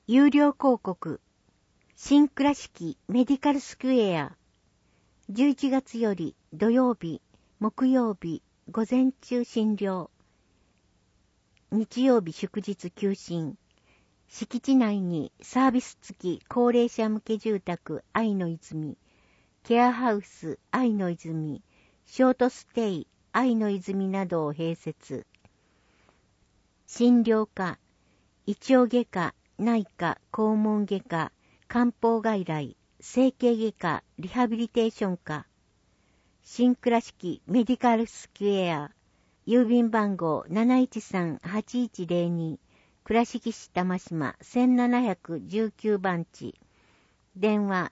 有料広告、新倉敷メディカルスクエア、11月より土曜日、木曜日、午前中診療、日曜日祝日休診、敷地内にサービス付き高齢者向け住宅愛の泉、ケアハウス愛の泉、ショートステイ愛の泉などを併設。診療科、胃腸外科、内科、肛門外科、漢方外来、整形外科、リハビリテーション科。新倉敷メディカルスクエア、郵便番号 713-8102、倉敷市玉島1719番地。電話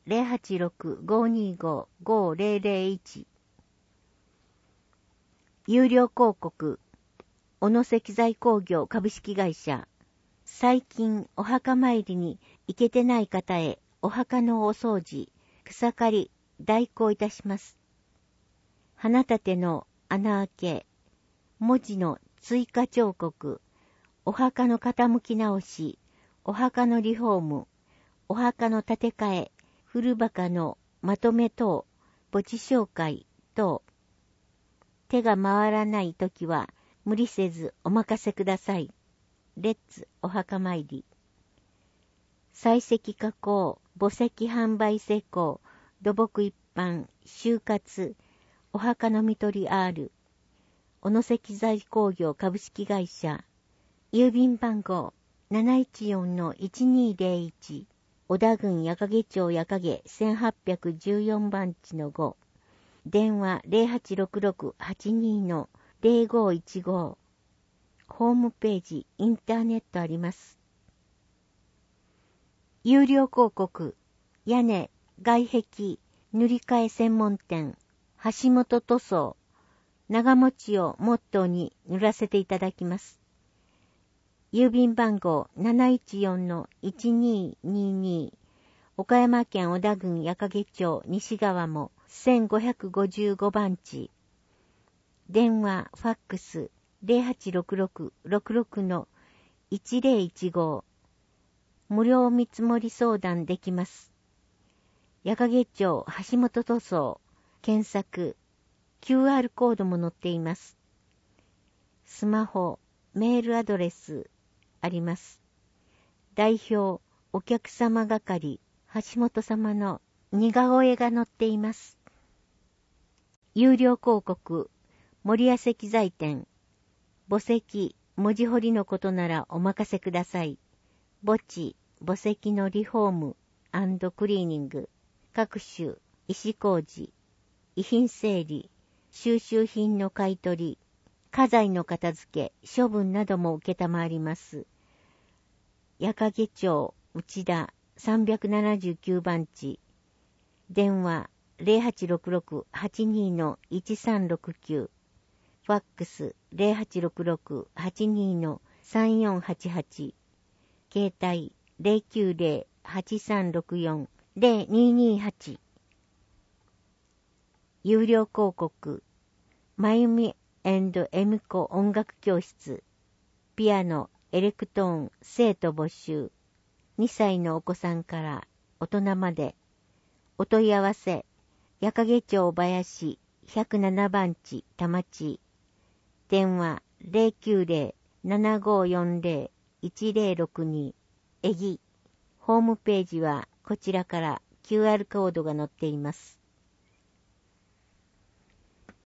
086-525-5001。有料広告、小野石材工業株式会社。最近お墓参りに行けてない方へお墓のお掃除、草刈り代行いたします。花立ての穴開け、文字の追加彫刻、お墓の傾き直し、お墓のリフォーム、お墓の建て替え、古墓のまとめ等、墓地紹介等。手が回らないときは無理せずお任せください。レッツお墓参り。採石加工、墓石販売施工、土木一般、就活、お墓のみ取り R、小野石材工業株式会社、郵便番号 714-1201、小田郡矢掛町矢掛1814番地の5、電話 0866-82-0515、ホームページ、インターネットあります。有料広告、屋根、外壁、塗り替え専門店、橋本塗装、長持ちをモットーに塗らせていただきます。郵便番号 714-1222、岡山県小田郡矢掛町西側も1555番地。電話、ファックス、0866-66-1015。無料見積もり相談できます。矢掛町橋本塗装、検索、QR コードも載っています。スマホ、メールアドレスあります。代表、お客様係、橋本様の似顔絵が載っています。有料広告、森屋石材店、墓石、文字彫りのことならお任せください。墓地、墓石のリフォーム&クリーニング、各種、石工事、遺品整理、収集品の買い取り、家財の片付け、処分なども受けたまわります。矢掛町内田379番地。電話 0866-82-1369。ファックス 0866-82-3488。携帯 090-8364-0228。有料広告、まゆみ&エミコ音楽教室、ピアノ、エレクトーン、生徒募集、2歳のお子さんから大人まで、お問い合わせ、矢掛町林107番地田町、電話 090-7540-1062、ホームページはこちらから QR コードが載っています。